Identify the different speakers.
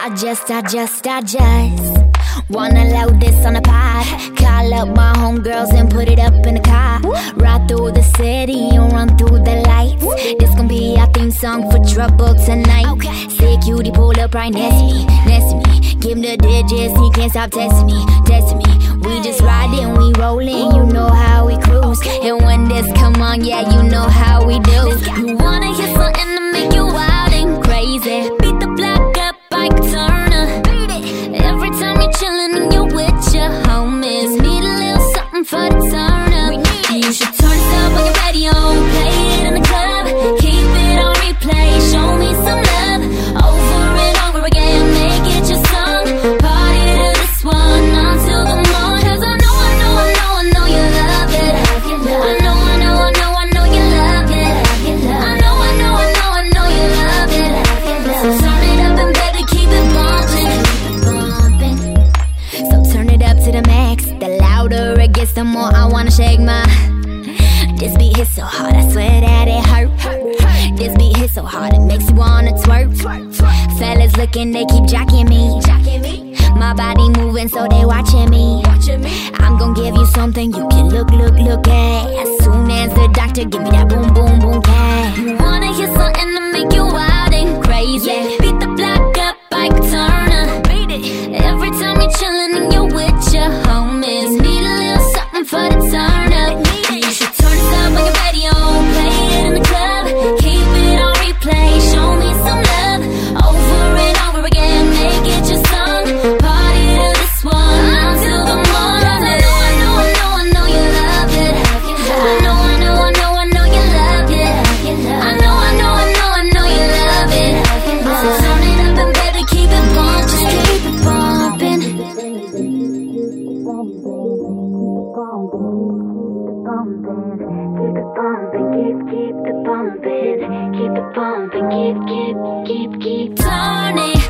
Speaker 1: I just wanna load this on a pod. Call up my homegirls and put it up in the car. Ride through the city and run through the lights. This gon' be our theme song for trouble tonight. Say cutie, pull up right next to me, next to me. Give him the digits, he can't stop testing me, testing me. We just riding, we rolling, you know how we cruise. And when this come on, yeah, you know how we do. You wanna hear something to make you wild and crazy? Beat the block up like Turner. Every time you're chillin' and you're with your homies, need a little something for the turn up. You should turn it up on your radio, play it in the club, keep it on replay, show me some love, over and over again, make it your song, party to this one until the morning. 'Cause I know you love it. I know you love it. I know you love it. So turn it up and baby keep it bumping. So turn it up to the max. The louder it gets, the more I wanna shake my. This beat hits so hard, I swear that it hurt. This beat hits so hard, it makes you wanna twerk. Fellas looking, they keep jacking me. My body moving, so they watching me. I'm gon' give you something you can look at. As soon as the doctor give me that boom, boom, boom, cat. You wanna hear something to make you wild and crazy? Beat the block up like Turner. Every time you're chillin' and you're with your homies, need a little something for the turn up. You should turn it up on your radio, play it in the club, keep it on replay, show me some love, over and over again, make it your song, party to this one until the morning. I know you love it. I know you love it. I know you love it. So turn it up and baby keep it bumpin', just keep it bumpin'. Keep it bumpin', keep the bumpin', keep it bumpin', keep turning.